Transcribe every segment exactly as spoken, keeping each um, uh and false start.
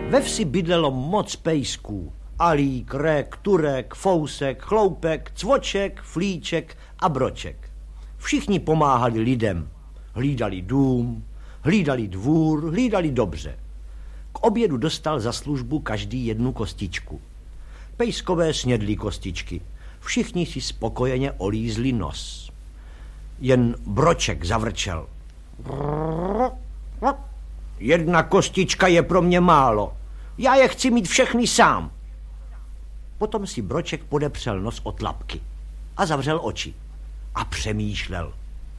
Ve vsi bydlelo moc pejsků. Alík, Rek, Turek, Fousek, Chloupek, Cvoček, Flíček a Broček. Všichni pomáhali lidem. Hlídali dům, hlídali dvůr, hlídali dobře. K obědu dostal za službu každý jednu kostičku. Pejskové snědli kostičky. Všichni si spokojeně olízli nos. Jen Broček zavrčel. Jedna kostička je pro mě málo. Já je chci mít všechny sám. Potom si Broček podepřel nos od tlapky a zavřel oči a přemýšlel.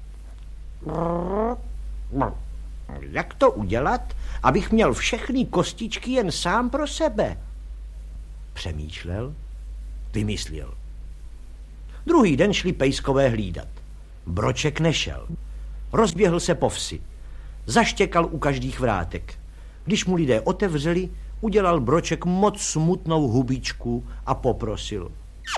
Jak to udělat, abych měl všechny kostičky jen sám pro sebe? Přemýšlel, vymyslel. Druhý den šli pejskové hlídat. Broček nešel. Rozběhl se po vsi. Zaštěkal u každých vrátek. Když mu lidé otevřeli, udělal Broček moc smutnou hubičku a poprosil.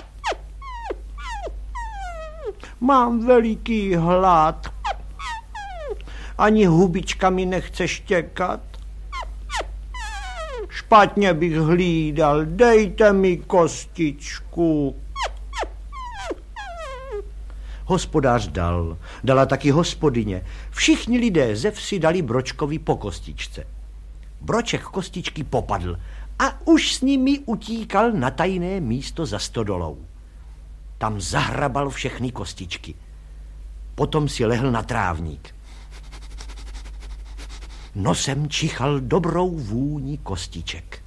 Mám veliký hlad. Ani hubička mi nechce štěkat. Špatně bych hlídal, dejte mi kostičku. Hospodář dal, dala taky hospodyně. Všichni lidé ze vsi dali Bročkovi po kostičce. Broček kostičky popadl a už s nimi utíkal na tajné místo za stodolou. Tam zahrabal všechny kostičky. Potom si lehl na trávník. Nosem čichal dobrou vůni kostiček.